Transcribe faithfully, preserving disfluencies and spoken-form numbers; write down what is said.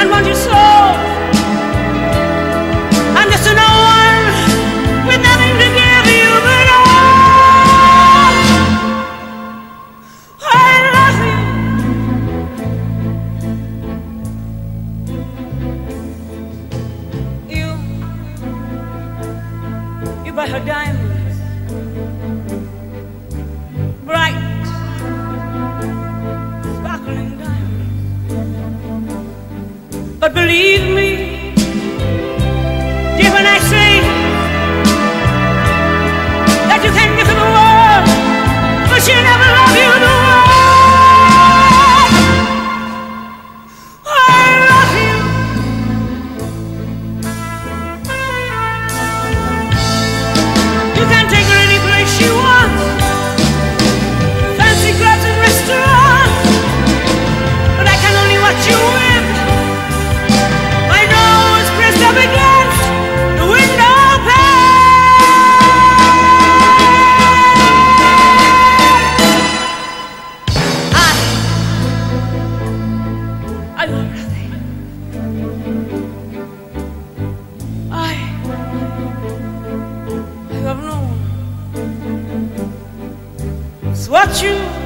and want you so. I'm just an old one with nothing to give you but all. I love you. You, you buy her diamonds, bright, sparkling diamonds. But believe me, dear, when I say that you can give to the world, but she'll never love you the world. I love you. You can take her any place she wants, fancy clubs and restaurants, but I can only watch you with my nose pressed up against the window pane. I, I love nothing. I, I love no one. It's what you